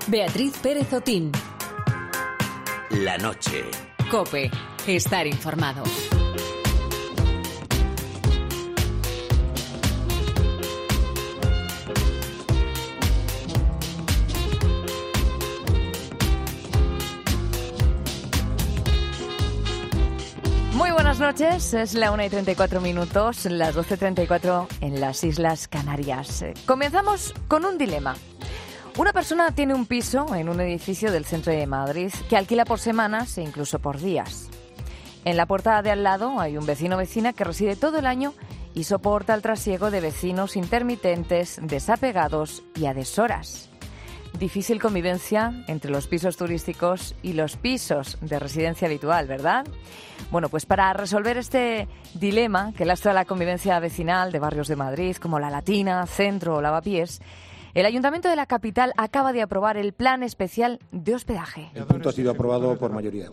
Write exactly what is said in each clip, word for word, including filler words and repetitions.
Beatriz Pérez Otín. La noche. COPE. Estar informado. Muy buenas noches, es la una y treinta y cuatro minutos, las doce y treinta y cuatro en las Islas Canarias. Comenzamos con un dilema. Una persona tiene un piso en un edificio del centro de Madrid que alquila por semanas e incluso por días. En la puerta de al lado hay un vecino o vecina que reside todo el año y soporta el trasiego de vecinos intermitentes, desapegados y a deshoras. Difícil convivencia entre los pisos turísticos y los pisos de residencia habitual, ¿verdad? Bueno, pues para resolver este dilema que lastra la convivencia vecinal de barrios de Madrid como La Latina, Centro o Lavapiés, el Ayuntamiento de la capital acaba de aprobar el Plan Especial de Hospedaje. El punto ha sido aprobado por mayoría.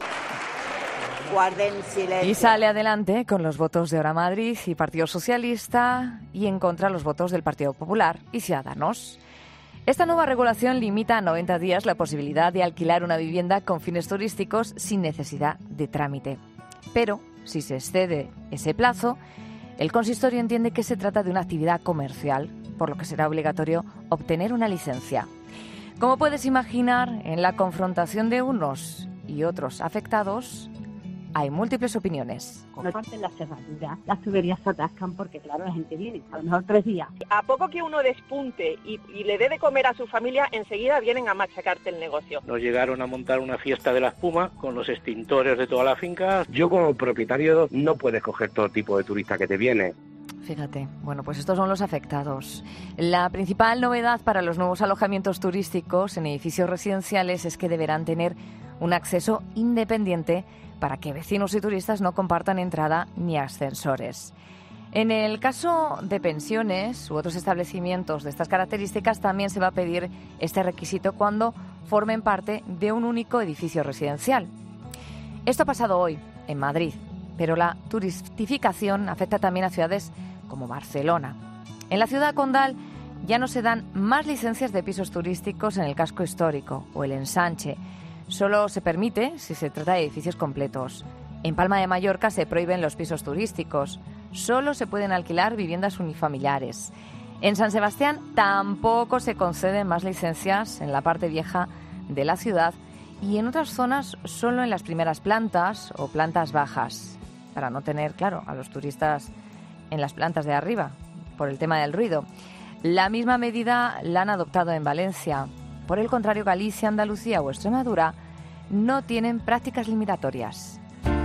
Guarden silencio. Y sale adelante con los votos de Ahora Madrid y Partido Socialista y en contra los votos del Partido Popular y Ciudadanos. Esta nueva regulación limita a noventa días la posibilidad de alquilar una vivienda con fines turísticos sin necesidad de trámite. Pero, si se excede ese plazo, el consistorio entiende que se trata de una actividad comercial, por lo que será obligatorio obtener una licencia. Como puedes imaginar, en la confrontación de unos y otros afectados hay múltiples opiniones. No parten las cerraduras, las tuberías se atascan porque, claro, la gente viene, a lo mejor tres días. A poco que uno despunte y, y le dé de comer a su familia, enseguida vienen a machacarte el negocio. Nos llegaron a montar una fiesta de la espuma con los extintores de toda la finca. Yo como propietario no puedes coger todo tipo de turista que te viene. Fíjate, bueno, pues estos son los afectados. La principal novedad para los nuevos alojamientos turísticos en edificios residenciales es que deberán tener un acceso independiente para que vecinos y turistas no compartan entrada ni ascensores. En el caso de pensiones u otros establecimientos de estas características también se va a pedir este requisito cuando formen parte de un único edificio residencial. Esto ha pasado hoy en Madrid, pero la turistificación afecta también a ciudades como Barcelona. En la ciudad condal ya no se dan más licencias de pisos turísticos en el casco histórico o el ensanche. Solo se permite si se trata de edificios completos. En Palma de Mallorca se prohíben los pisos turísticos. Solo se pueden alquilar viviendas unifamiliares. En San Sebastián tampoco se conceden más licencias en la parte vieja de la ciudad y en otras zonas solo en las primeras plantas o plantas bajas, para no tener, claro, a los turistas en las plantas de arriba, por el tema del ruido. La misma medida la han adoptado en Valencia. Por el contrario, Galicia, Andalucía o Extremadura no tienen prácticas limitatorias.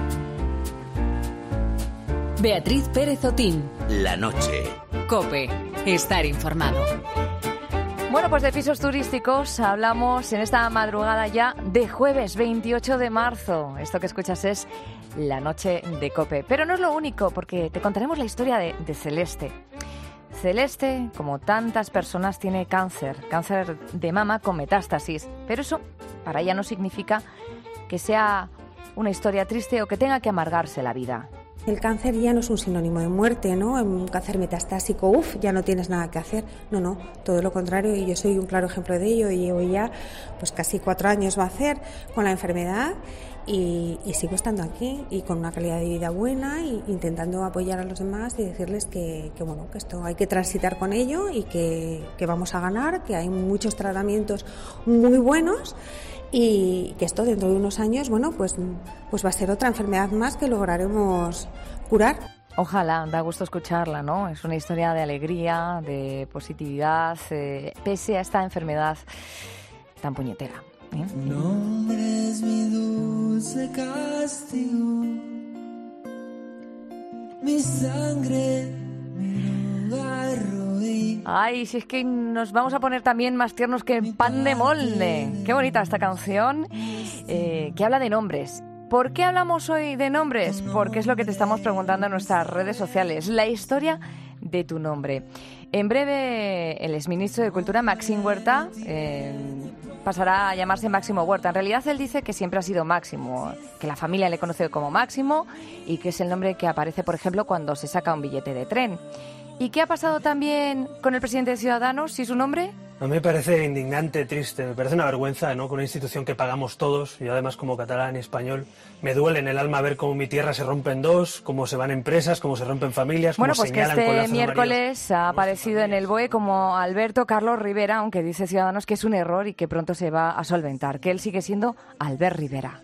Beatriz Pérez Otín. La noche. COPE. Estar informado. Bueno, pues de pisos turísticos hablamos en esta madrugada ya de jueves veintiocho de marzo. Esto que escuchas es La noche de COPE. Pero no es lo único, porque te contaremos la historia de, de Celeste. Celeste, como tantas personas, tiene cáncer, cáncer de mama con metástasis. Pero eso para ella no significa que sea una historia triste o que tenga que amargarse la vida. El cáncer ya no es un sinónimo de muerte, ¿no? Un cáncer metastásico, uff, ya no tienes nada que hacer. No, no, todo lo contrario, y yo soy un claro ejemplo de ello. Y llevo ya pues casi cuatro años va a hacer con la enfermedad y, y sigo estando aquí y con una calidad de vida buena y intentando apoyar a los demás y decirles que, que bueno, que esto hay que transitar con ello y que, que vamos a ganar, que hay muchos tratamientos muy buenos. Y que esto dentro de unos años, bueno, pues, pues va a ser otra enfermedad más que lograremos curar. Ojalá, da gusto escucharla, ¿no? Es una historia de alegría, de positividad, eh, pese a esta enfermedad tan puñetera. ¿eh? Nombre es mi dulce castigo, mi sangre, mi lugar. Ay, si es que nos vamos a poner también más tiernos que pan de molde. Qué bonita esta canción, eh, que habla de nombres. ¿Por qué hablamos hoy de nombres? Porque es lo que te estamos preguntando en nuestras redes sociales. La historia de tu nombre. En breve, el exministro de Cultura, Máximo Huerta, eh, pasará a llamarse Máximo Huerta. En realidad, él dice que siempre ha sido Máximo, que la familia le conoce como Máximo y que es el nombre que aparece, por ejemplo, cuando se saca un billete de tren. ¿Y qué ha pasado también con el presidente de Ciudadanos y su nombre? A mí me parece indignante, triste, me parece una vergüenza, ¿no? Con una institución que pagamos todos, y además como catalán y español, me duele en el alma ver cómo mi tierra se rompe en dos, cómo se van empresas, cómo se rompen familias, cómo bueno, pues señalan que con este lazos miércoles ha aparecido en el B O E como Alberto Carlos Rivera, aunque dice Ciudadanos que es un error y que pronto se va a solventar, que él sigue siendo Albert Rivera.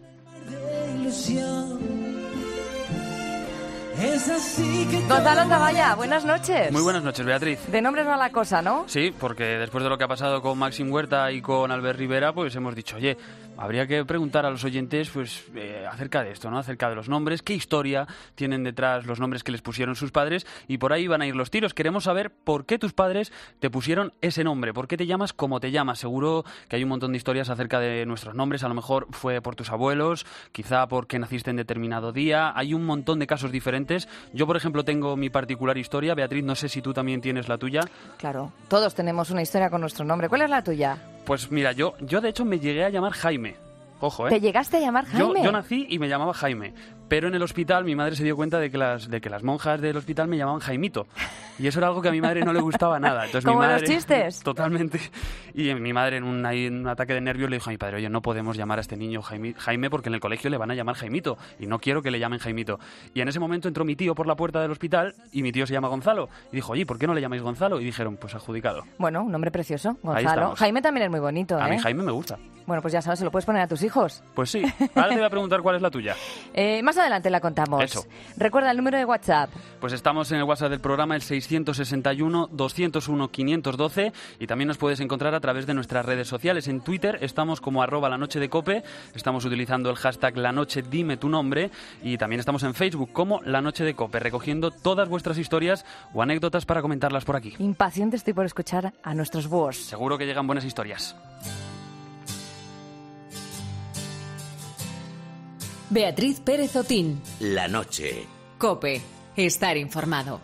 Gonzalo Zavalla, buenas noches. Muy buenas noches, Beatriz. De nombres va la cosa, ¿no? Sí, porque después de lo que ha pasado con Maxim Huerta y con Albert Rivera, pues hemos dicho, oye, habría que preguntar a los oyentes pues eh, acerca de esto, ¿no? Acerca de los nombres, qué historia tienen detrás los nombres que les pusieron sus padres, y por ahí van a ir los tiros. Queremos saber por qué tus padres te pusieron ese nombre, por qué te llamas como te llamas. Seguro que hay un montón de historias acerca de nuestros nombres, a lo mejor fue por tus abuelos, quizá porque naciste en determinado día, hay un montón de casos diferentes. Yo, por ejemplo, tengo mi particular historia. Beatriz, no sé si tú también tienes la tuya. Claro, todos tenemos una historia con nuestro nombre. ¿Cuál es la tuya? Pues mira, yo, yo de hecho me llegué a llamar Jaime. Ojo, ¿eh? ¿Te llegaste a llamar Jaime? Yo, yo nací y me llamaba Jaime, pero en el hospital mi madre se dio cuenta de que las de que las monjas del hospital me llamaban Jaimito, y eso era algo que a mi madre no le gustaba nada. Entonces, ¿Como mi madre, los chistes? Totalmente. Y mi madre en un, ahí, en un ataque de nervios le dijo a mi padre, oye, no podemos llamar a este niño Jaime, Jaime porque en el colegio le van a llamar Jaimito y no quiero que le llamen Jaimito. Y en ese momento entró mi tío por la puerta del hospital y mi tío se llama Gonzalo. Y dijo, oye, ¿por qué no le llamáis Gonzalo? Y dijeron, pues adjudicado. Bueno, un nombre precioso, Gonzalo. Jaime también es muy bonito, ¿eh? A mí Jaime me gusta. Bueno, pues ya sabes, se lo puedes poner a tus hijos. Pues sí. Ahora te voy a preguntar cuál es la tuya. Eh, más adelante la contamos. Eso. Recuerda el número de WhatsApp. Pues estamos en el WhatsApp del programa, el seiscientos sesenta y uno, doscientos uno, quinientos doce, y también nos puedes encontrar a través de nuestras redes sociales. En Twitter estamos como arroba la noche de Cope, estamos utilizando el hashtag la noche dime tu nombre, y también estamos en Facebook como la noche de Cope, recogiendo todas vuestras historias o anécdotas para comentarlas por aquí. Impaciente estoy por escuchar a nuestros búhos. Seguro que llegan buenas historias. Beatriz Pérez Otín. La noche. COPE. Estar informado.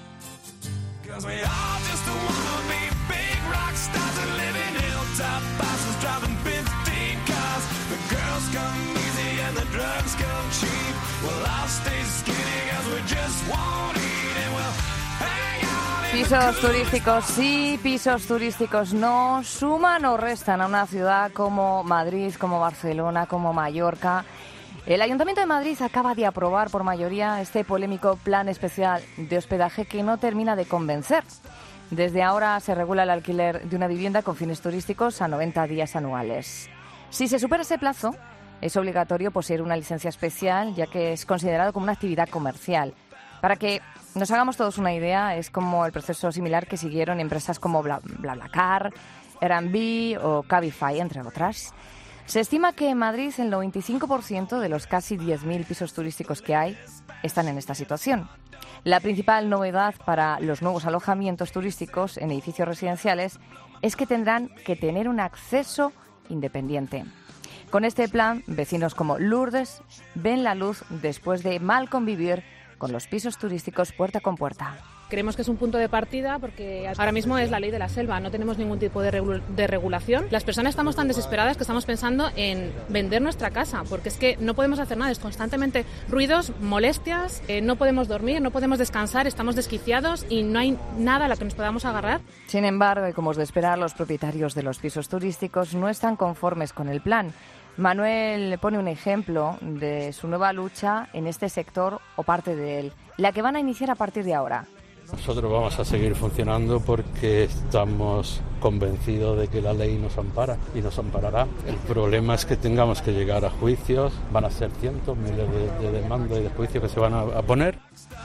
Pisos turísticos sí, pisos turísticos no, suman o restan a una ciudad como Madrid, como Barcelona, como Mallorca. El Ayuntamiento de Madrid acaba de aprobar por mayoría este polémico plan especial de hospedaje que no termina de convencer. Desde ahora se regula el alquiler de una vivienda con fines turísticos a noventa días anuales. Si se supera ese plazo, es obligatorio poseer una licencia especial, ya que es considerado como una actividad comercial. Para que nos hagamos todos una idea, es como el proceso similar que siguieron empresas como BlaBlaCar, Airbnb o Cabify, entre otras. Se estima que en Madrid el noventa y cinco por ciento de los casi diez mil pisos turísticos que hay están en esta situación. La principal novedad para los nuevos alojamientos turísticos en edificios residenciales es que tendrán que tener un acceso independiente. Con este plan, vecinos como Lourdes ven la luz después de mal convivir con los pisos turísticos puerta con puerta. Creemos que es un punto de partida porque ahora mismo es la ley de la selva, no tenemos ningún tipo de, regul- de regulación. Las personas estamos tan desesperadas que estamos pensando en vender nuestra casa, porque es que no podemos hacer nada, es constantemente ruidos, molestias, eh, no podemos dormir, no podemos descansar, estamos desquiciados y no hay nada a lo que nos podamos agarrar. Sin embargo, y como es de esperar, los propietarios de los pisos turísticos no están conformes con el plan. Manuel pone un ejemplo de su nueva lucha en este sector o parte de él, la que van a iniciar a partir de ahora. Nosotros vamos a seguir funcionando porque estamos convencidos de que la ley nos ampara y nos amparará. El problema es que tengamos que llegar a juicios, van a ser cientos, miles de, de demandas y de juicios que se van a, a poner.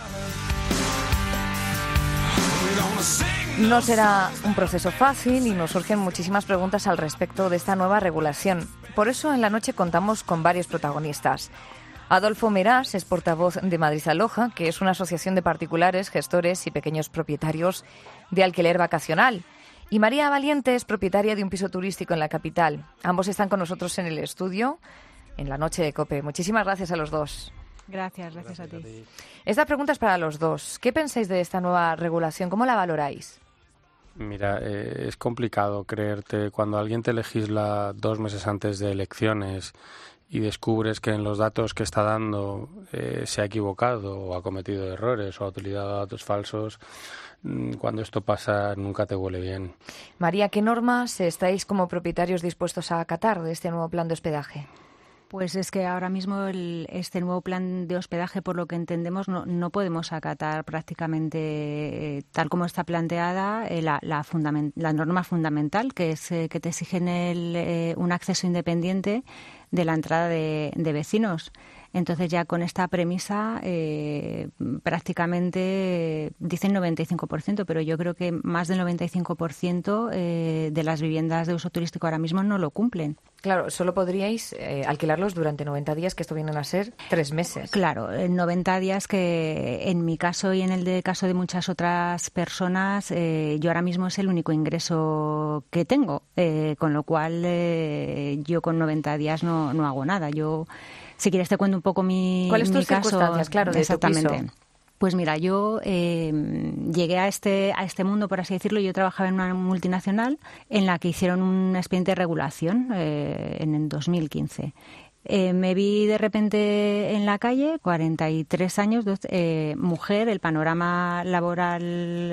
No será un proceso fácil y nos surgen muchísimas preguntas al respecto de esta nueva regulación. Por eso en la noche contamos con varios protagonistas. Adolfo Meras es portavoz de Madrid Aloja, que es una asociación de particulares, gestores y pequeños propietarios de alquiler vacacional. Y María Valiente es propietaria de un piso turístico en la capital. Ambos están con nosotros en el estudio en la noche de COPE. Muchísimas gracias a los dos. Gracias, gracias a ti. Esta pregunta es para los dos. ¿Qué pensáis de esta nueva regulación? ¿Cómo la valoráis? Mira, eh, es complicado creerte cuando alguien te legisla dos meses antes de elecciones y descubres que en los datos que está dando eh, se ha equivocado o ha cometido errores o ha utilizado datos falsos. Cuando esto pasa nunca te huele bien. María, ¿qué normas estáis como propietarios dispuestos a acatar de este nuevo plan de hospedaje? Pues es que ahora mismo el, este nuevo plan de hospedaje, por lo que entendemos, no, no podemos acatar prácticamente eh, tal como está planteada eh, la, la, fundament, la norma fundamental, que es eh, que te exigen el, eh, un acceso independiente de la entrada de, de vecinos. Entonces ya con esta premisa eh, prácticamente eh, dicen noventa y cinco por ciento, pero yo creo que más del noventa y cinco por ciento eh, de las viviendas de uso turístico ahora mismo no lo cumplen. Claro, solo podríais eh, alquilarlos durante noventa días, que esto vienen a ser tres meses. Claro, noventa días que en mi caso y en el de caso de muchas otras personas, eh, yo ahora mismo es el único ingreso que tengo, eh, con lo cual eh, yo con noventa días no, no hago nada. Yo, si quieres te cuento un poco mi, ¿Cuáles mi tus caso. circunstancias, claro, de Exactamente. tu piso? Pues mira, yo eh, llegué a este a este mundo, por así decirlo. Yo trabajaba en una multinacional en la que hicieron un expediente de regulación eh, en el dos mil quince. Eh, me vi de repente en la calle, cuarenta y tres años, eh, mujer, el panorama laboral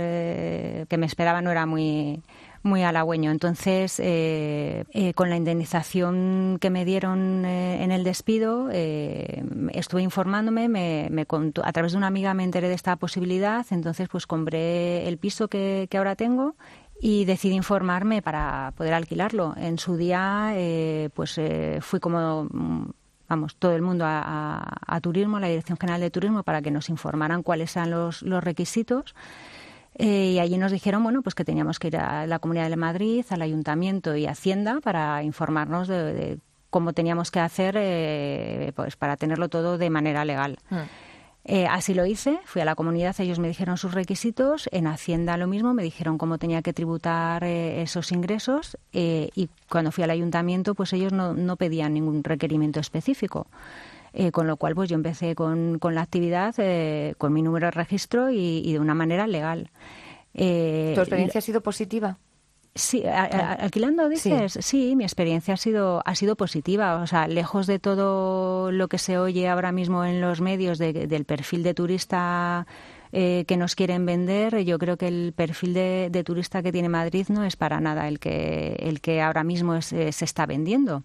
eh, que me esperaba no era muy... muy halagüeño. Entonces, eh, eh, con la indemnización que me dieron eh, en el despido, eh, estuve informándome, me, me contó, a través de una amiga me enteré de esta posibilidad, entonces pues compré el piso que, que ahora tengo y decidí informarme para poder alquilarlo. En su día, eh, pues eh, fui como... vamos, todo el mundo a, a, a Turismo, a la Dirección General de Turismo, para que nos informaran cuáles eran los, los requisitos. Eh, y allí nos dijeron, bueno, pues que teníamos que ir a la Comunidad de Madrid, al Ayuntamiento y Hacienda para informarnos de, de cómo teníamos que hacer eh, pues para tenerlo todo de manera legal. Mm. Eh, así lo hice, fui a la comunidad, ellos me dijeron sus requisitos, en Hacienda lo mismo, me dijeron cómo tenía que tributar eh, esos ingresos eh, y cuando fui al Ayuntamiento, pues ellos no, no pedían ningún requerimiento específico. Eh, con lo cual pues yo empecé con, con la actividad eh, con mi número de registro y, y de una manera legal. Eh, ¿Tu experiencia ha sido positiva? Sí, a, a, alquilando dices, sí. sí, mi experiencia ha sido ha sido positiva, o sea, lejos de todo lo que se oye ahora mismo en los medios de, del perfil de turista eh, que nos quieren vender, yo creo que el perfil de, de turista que tiene Madrid no es para nada el que el que ahora mismo es, eh, se está vendiendo.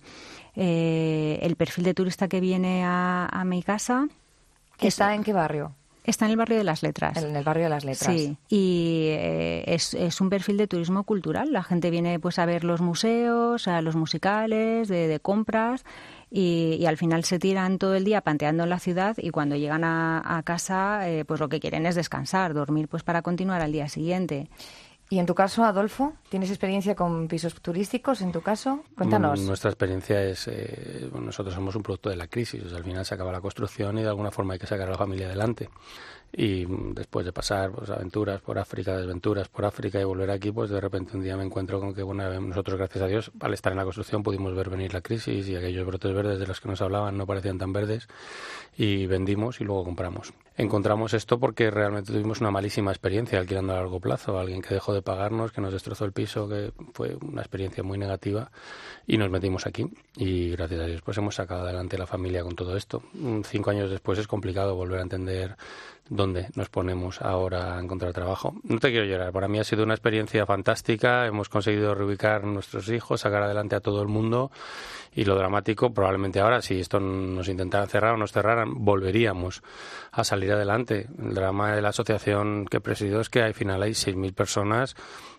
Eh, el perfil de turista que viene a, a mi casa. ¿Está es, en qué barrio? Está en el barrio de las Letras. En el barrio de las Letras. Sí, y eh, es, es un perfil de turismo cultural. La gente viene pues a ver los museos, a los musicales, de, de compras, y, y al final se tiran todo el día panteando en la ciudad y cuando llegan a, a casa eh, pues lo que quieren es descansar, dormir pues para continuar al día siguiente. ¿Y en tu caso, Adolfo, tienes experiencia con pisos turísticos en tu caso? Cuéntanos. Nuestra experiencia es, eh, bueno, nosotros somos un producto de la crisis, o sea, al final se acaba la construcción y de alguna forma hay que sacar a la familia adelante. Y después de pasar pues, aventuras por África, desventuras por África y volver aquí, pues de repente un día me encuentro con que, bueno, nosotros gracias a Dios, al estar en la construcción pudimos ver venir la crisis y aquellos brotes verdes de los que nos hablaban no parecían tan verdes y vendimos y luego compramos. Encontramos esto porque realmente tuvimos una malísima experiencia alquilando a largo plazo, alguien que dejó de pagarnos, que nos destrozó el piso, que fue una experiencia muy negativa y nos metimos aquí y gracias a Dios pues hemos sacado adelante la familia con todo esto. Cinco años después es complicado volver a entender dónde nos ponemos ahora a encontrar trabajo. No te quiero llorar, para mí ha sido una experiencia fantástica, hemos conseguido reubicar a nuestros hijos, sacar adelante a todo el mundo y lo dramático, probablemente ahora, si esto nos intentaran cerrar o nos cerraran, volveríamos a salir adelante. El drama de la asociación que presido es que al final hay seis mil personas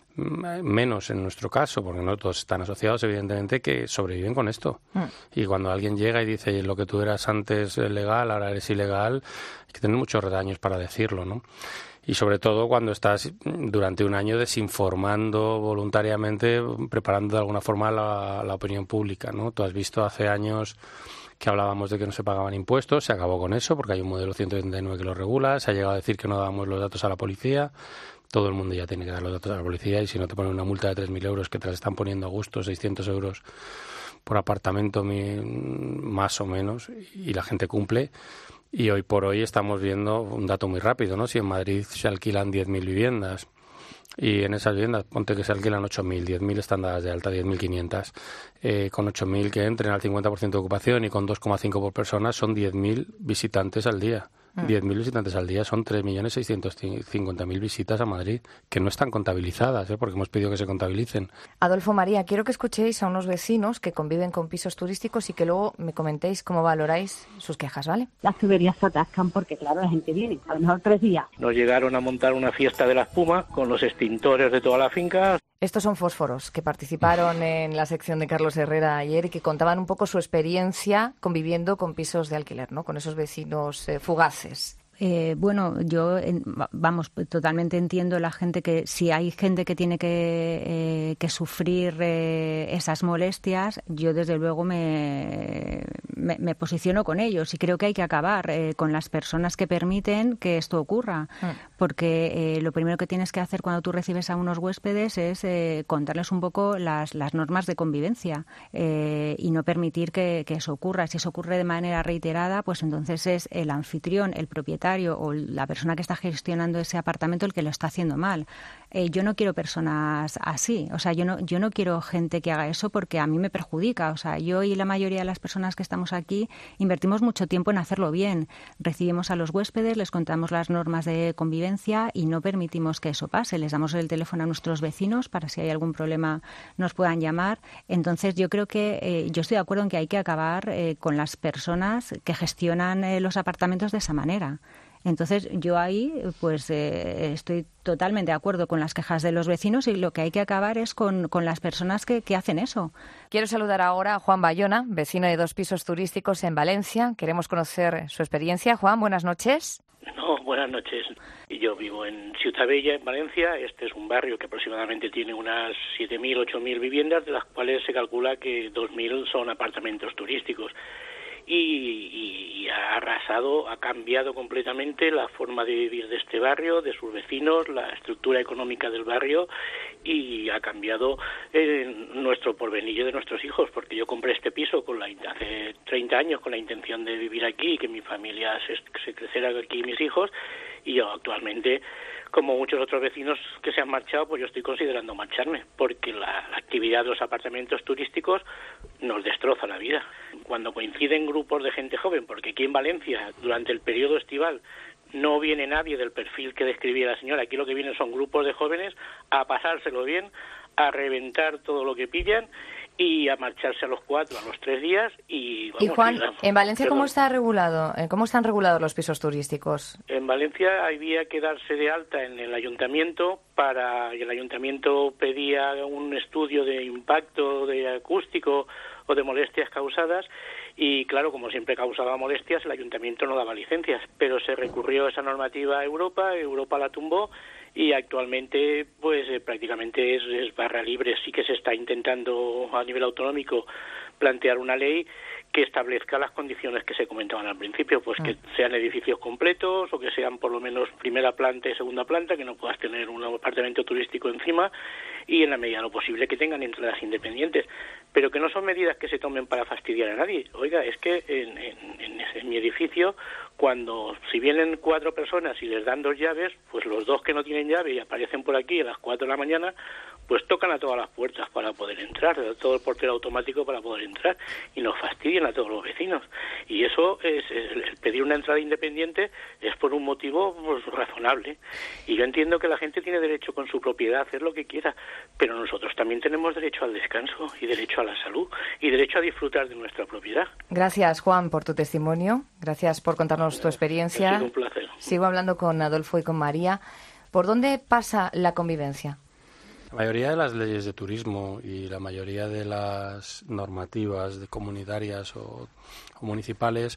menos en nuestro caso, porque no todos están asociados, evidentemente, que sobreviven con esto. Mm. Y cuando alguien llega y dice lo que tú eras antes legal, ahora eres ilegal, hay que tener muchos redaños para decirlo, ¿no? Y sobre todo cuando estás durante un año desinformando voluntariamente, preparando de alguna forma la, la opinión pública, ¿no? Tú has visto hace años que hablábamos de que no se pagaban impuestos, se acabó con eso porque hay un modelo ciento treinta y nueve que lo regula, se ha llegado a decir que no dábamos los datos a la policía. Todo el mundo ya tiene que dar los datos a la policía y si no te ponen una multa de tres mil euros que te las están poniendo a gusto, seiscientos euros por apartamento más o menos, y la gente cumple. Y hoy por hoy estamos viendo un dato muy rápido, ¿no? Si en Madrid se alquilan diez mil viviendas, Y en esas viviendas, ponte que se alquilan ocho mil, diez mil están dadas de alta, diez mil quinientas. Eh, con ocho mil que entren al cincuenta por ciento de ocupación y con dos coma cinco por persona son diez mil visitantes al día. Mm. diez mil visitantes al día son tres millones seiscientos cincuenta mil visitas a Madrid, que no están contabilizadas, ¿eh? Porque hemos pedido que se contabilicen. Adolfo, María, quiero que escuchéis a unos vecinos que conviven con pisos turísticos y que luego me comentéis cómo valoráis sus quejas, ¿vale? Las tuberías se atascan porque, claro, la gente viene, a lo mejor tres días. Nos llegaron a montar una fiesta de la espuma con los extintores de toda la finca. Estos son fósforos que participaron en la sección de Carlos Herrera ayer y que contaban un poco su experiencia conviviendo con pisos de alquiler, ¿no? Con esos vecinos eh, fugaces. Eh, bueno, yo, vamos, totalmente entiendo la gente que si hay gente que tiene que, eh, que sufrir eh, esas molestias, yo desde luego me, me, me posiciono con ellos y creo que hay que acabar eh, con las personas que permiten que esto ocurra, mm. porque eh, lo primero que tienes que hacer cuando tú recibes a unos huéspedes es eh, contarles un poco las, las normas de convivencia eh, y no permitir que, que eso ocurra. Si eso ocurre de manera reiterada, pues entonces es el anfitrión, el propietario o la persona que está gestionando ese apartamento el que lo está haciendo mal. Eh, yo no quiero personas así, o sea, yo no, yo no quiero gente que haga eso porque a mí me perjudica. O sea, yo y la mayoría de las personas que estamos aquí invertimos mucho tiempo en hacerlo bien. Recibimos a los huéspedes, les contamos las normas de convivencia y no permitimos que eso pase. Les damos el teléfono a nuestros vecinos para si hay algún problema nos puedan llamar. Entonces, yo creo que eh, yo estoy de acuerdo en que hay que acabar eh, con las personas que gestionan eh, los apartamentos de esa manera. Entonces, yo ahí pues eh, estoy totalmente de acuerdo con las quejas de los vecinos y lo que hay que acabar es con, con las personas que, que hacen eso. Quiero saludar ahora a Juan Bayona, vecino de dos pisos turísticos en Valencia. Queremos conocer su experiencia. Juan, buenas noches. No, buenas noches. Yo vivo en Ciutat Bella, en Valencia. Este es un barrio que aproximadamente tiene unas siete mil, ocho mil viviendas, de las cuales se calcula que dos mil son apartamentos turísticos. Y, y, y ha arrasado, ha cambiado completamente la forma de vivir de este barrio, de sus vecinos, la estructura económica del barrio y ha cambiado eh, nuestro porvenir de nuestros hijos, porque yo compré este piso con la, hace treinta años con la intención de vivir aquí y que mi familia se, se creciera aquí, mis hijos, y yo actualmente, como muchos otros vecinos que se han marchado, pues yo estoy considerando marcharme, porque la, la actividad de los apartamentos turísticos nos destroza la vida. Cuando coinciden grupos de gente joven, porque aquí en Valencia, durante el periodo estival, no viene nadie del perfil que describía la señora. Aquí lo que vienen son grupos de jóvenes a pasárselo bien, a reventar todo lo que pillan y a marcharse a los cuatro, a los tres días. Y, vamos, y Juan, digamos, ¿en Valencia perdón. cómo está regulado? ¿Cómo están regulados los pisos turísticos? En Valencia había que darse de alta en el ayuntamiento para y el ayuntamiento pedía un estudio de impacto de acústico o de molestias causadas y claro, como siempre causaba molestias, el ayuntamiento no daba licencias, pero se recurrió a esa normativa a Europa, Europa la tumbó y actualmente pues eh, prácticamente es, es barra libre. Sí que se está intentando a nivel autonómico plantear una ley que establezca las condiciones que se comentaban al principio, pues que sean edificios completos o que sean por lo menos primera planta y segunda planta, que no puedas tener un apartamento turístico encima y en la medida de lo posible que tengan entradas independientes, pero que no son medidas que se tomen para fastidiar a nadie. Oiga, es que en, en, en, en mi edificio, cuando si vienen cuatro personas y les dan dos llaves, pues los dos que no tienen llave y aparecen por aquí a las cuatro de la mañana, pues tocan a todas las puertas para poder entrar, todo el portero automático para poder entrar y nos fastidian a todos los vecinos. Y eso es, es el pedir una entrada independiente es por un motivo pues, razonable. Y yo entiendo que la gente tiene derecho con su propiedad a hacer lo que quiera, pero nosotros también tenemos derecho al descanso y derecho a la salud y derecho a disfrutar de nuestra propiedad. Gracias, Juan, por tu testimonio. Gracias por contarnos tu experiencia. Ha sido un placer. Sigo hablando con Adolfo y con María. ¿Por dónde pasa la convivencia? La mayoría de las leyes de turismo y la mayoría de las normativas de comunitarias o, o municipales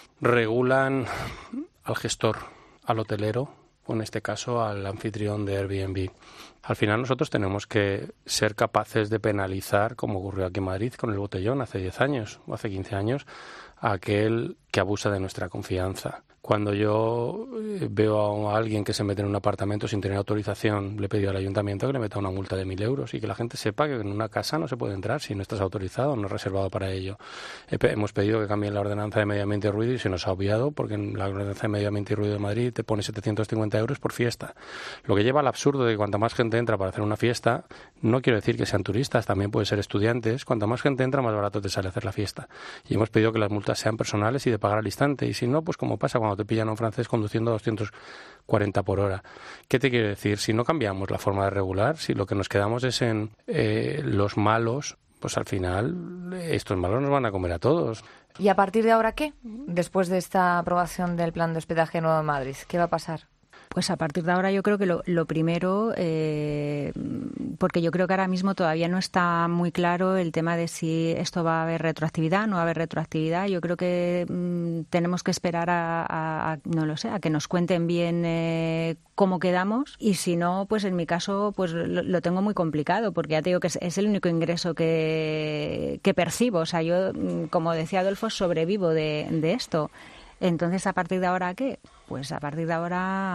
regulan al gestor, al hotelero, o en este caso al anfitrión de Airbnb. Al final nosotros tenemos que ser capaces de penalizar, como ocurrió aquí en Madrid con el botellón hace diez años o hace quince años, a aquel que abusa de nuestra confianza. Cuando yo veo a alguien que se mete en un apartamento sin tener autorización, le he pedido al ayuntamiento que le meta una multa de mil euros y que la gente sepa que en una casa no se puede entrar si no estás autorizado, no es reservado para ello. Hemos pedido que cambien la ordenanza de medio ambiente y ruido y se nos ha obviado porque en la ordenanza de medio ambiente y ruido de Madrid te pone setecientos cincuenta euros por fiesta. Lo que lleva al absurdo de que cuanta más gente entra para hacer una fiesta, no quiero decir que sean turistas, también puede ser estudiantes, cuanta más gente entra más barato te sale hacer la fiesta. Y hemos pedido que las multas sean personales y de pagar al instante, y si no, pues como pasa cuando te pillan a un francés conduciendo a doscientos cuarenta por hora. ¿Qué te quiero decir? Si no cambiamos la forma de regular, si lo que nos quedamos es en eh, los malos, pues al final estos malos nos van a comer a todos. ¿Y a partir de ahora qué? Después de esta aprobación del plan de hospedaje nuevo en Madrid, ¿qué va a pasar? Pues a partir de ahora yo creo que lo, lo primero, eh, porque yo creo que ahora mismo todavía no está muy claro el tema de si esto va a haber retroactividad, no va a haber retroactividad. Yo creo que mmm, tenemos que esperar a, a, a, no lo sé, a que nos cuenten bien eh, cómo quedamos, y si no, pues en mi caso pues lo, lo tengo muy complicado, porque ya te digo que es, es el único ingreso que, que percibo. O sea, yo, como decía Adolfo, sobrevivo de, de esto. Entonces, ¿a partir de ahora qué? Pues a partir de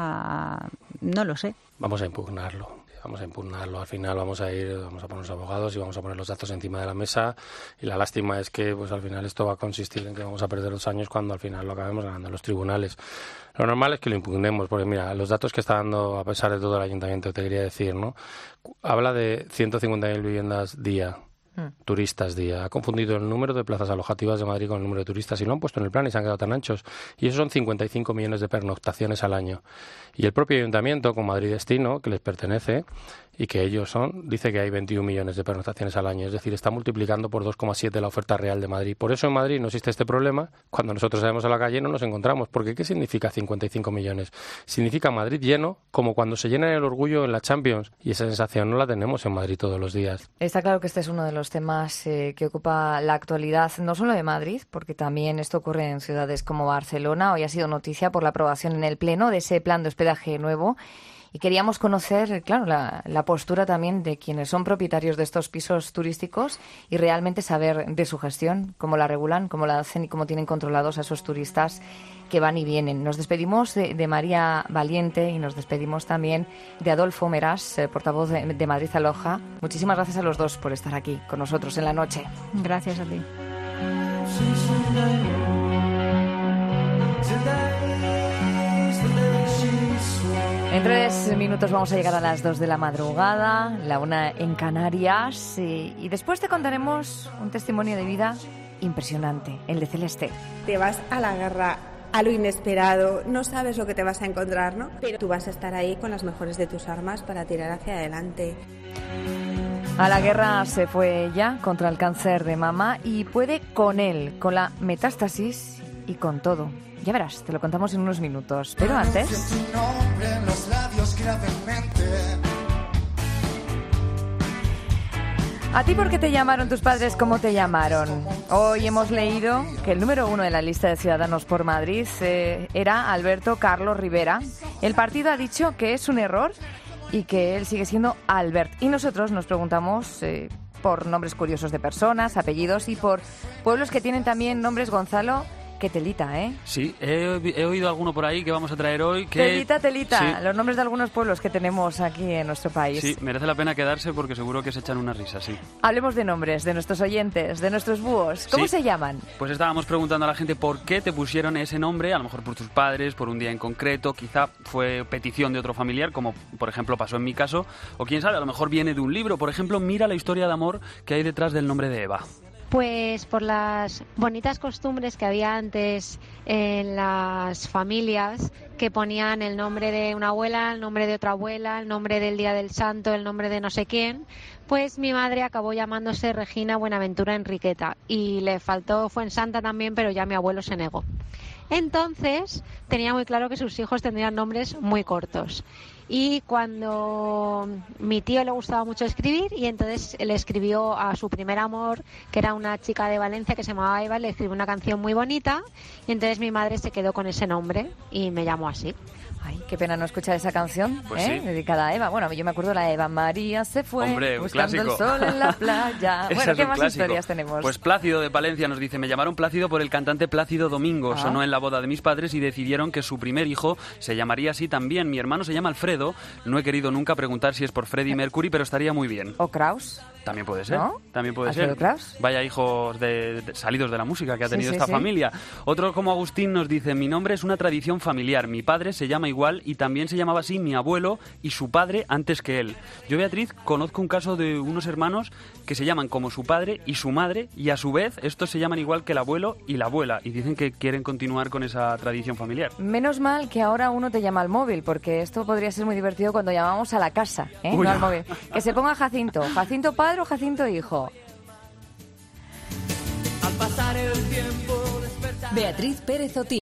ahora no lo sé. Vamos a impugnarlo. Vamos a impugnarlo. Al final vamos a ir, vamos a poner los abogados y vamos a poner los datos encima de la mesa. Y la lástima es que, pues al final esto va a consistir en que vamos a perder los años cuando al final lo acabemos ganando en los tribunales. Lo normal es que lo impugnemos, porque mira, los datos que está dando, a pesar de todo, el ayuntamiento, te quería decir, ¿no? Habla de ciento cincuenta mil viviendas día. Turistas día. Ha confundido el número de plazas alojativas de Madrid con el número de turistas y lo han puesto en el plan y se han quedado tan anchos. Y eso son cincuenta y cinco millones de pernoctaciones al año. Y el propio ayuntamiento, con Madrid Destino, que les pertenece y que ellos son, dice que hay veintiún millones de pernoctaciones al año. Es decir, está multiplicando por dos coma siete la oferta real de Madrid. Por eso en Madrid no existe este problema. Cuando nosotros salimos a la calle no nos encontramos. Porque ¿qué significa cincuenta y cinco millones? Significa Madrid lleno, como cuando se llena el Orgullo en la Champions. Y esa sensación no la tenemos en Madrid todos los días. Está claro que este es uno de los temas eh, que ocupa la actualidad, no solo de Madrid, porque también esto ocurre en ciudades como Barcelona. Hoy ha sido noticia por la aprobación en el Pleno de ese plan de hospedaje nuevo. Y queríamos conocer, claro, la, la postura también de quienes son propietarios de estos pisos turísticos y realmente saber de su gestión, cómo la regulan, cómo la hacen y cómo tienen controlados a esos turistas que van y vienen. Nos despedimos de, de María Valiente y nos despedimos también de Adolfo Meras, eh, portavoz de, de Madrid Aloja. Muchísimas gracias a los dos por estar aquí con nosotros en la noche. Gracias a ti. En tres minutos vamos a llegar a las dos de la madrugada, la una en Canarias, y, y después te contaremos un testimonio de vida impresionante, el de Celeste. Te vas a la guerra, a lo inesperado, no sabes lo que te vas a encontrar, ¿no? Pero tú vas a estar ahí con las mejores de tus armas para tirar hacia adelante. A la guerra se fue ella contra el cáncer de mama y puede con él, con la metástasis y con todo. Ya verás, te lo contamos en unos minutos. Pero antes... ¿A ti por qué te llamaron tus padres como te llamaron? Hoy hemos leído que el número uno de la lista de Ciudadanos por Madrid eh, era Alberto Carlos Rivera. El partido ha dicho que es un error y que él sigue siendo Albert. Y nosotros nos preguntamos... Eh, por nombres curiosos de personas, apellidos y por pueblos que tienen también nombres Gonzalo... Qué telita, ¿eh? Sí, he, he oído alguno por ahí que vamos a traer hoy. Que... Telita, telita. Sí. Los nombres de algunos pueblos que tenemos aquí en nuestro país. Sí, merece la pena quedarse porque seguro que se echan una risa, sí. Hablemos de nombres, de nuestros oyentes, de nuestros búhos. ¿Cómo sí. se llaman? Pues estábamos preguntando a la gente por qué te pusieron ese nombre, a lo mejor por tus padres, por un día en concreto, quizá fue petición de otro familiar, como por ejemplo pasó en mi caso, o quién sabe, a lo mejor viene de un libro. Por ejemplo, mira la historia de amor que hay detrás del nombre de Eva. Pues por las bonitas costumbres que había antes en las familias, que ponían el nombre de una abuela, el nombre de otra abuela, el nombre del día del santo, el nombre de no sé quién, pues mi madre acabó llamándose Regina Buenaventura Enriqueta y le faltó Fuensanta también, pero ya mi abuelo se negó. Entonces tenía muy claro que sus hijos tendrían nombres muy cortos. Y cuando mi tío le gustaba mucho escribir, y entonces le escribió a su primer amor, que era una chica de Valencia que se llamaba Eva, le escribió una canción muy bonita, y entonces mi madre se quedó con ese nombre y me llamó así. Ay, qué pena no escuchar esa canción, Pues ¿eh? sí. Dedicada a Eva. Bueno, yo me acuerdo de la Eva María se fue, Hombre, un buscando clásico. el sol en la playa. Ese Bueno, es ¿qué un más clásico. historias tenemos? Pues Plácido de Palencia nos dice, me llamaron Plácido por el cantante Plácido Domingo. Ah. Sonó en la boda de mis padres y decidieron que su primer hijo se llamaría así también. Mi hermano se llama Alfredo. No he querido nunca preguntar si es por Freddie Mercury, pero estaría muy bien. ¿O Kraus? También puede ser. ¿No? También puede ¿Alfredo ser. Kraus? Vaya hijos de, de- salidos de la música que ha Sí, tenido sí, esta sí. familia. Otro como Agustín nos dice, mi nombre es una tradición familiar. Mi padre se llama igual y también se llamaba así mi abuelo y su padre antes que él. Yo, Beatriz, conozco un caso de unos hermanos que se llaman como su padre y su madre y a su vez estos se llaman igual que el abuelo y la abuela y dicen que quieren continuar con esa tradición familiar. Menos mal que ahora uno te llama al móvil, porque esto podría ser muy divertido cuando llamamos a la casa, ¿eh? Uy. No al móvil. Que se ponga Jacinto. ¿Jacinto padre o Jacinto hijo? Beatriz Pérez Otín.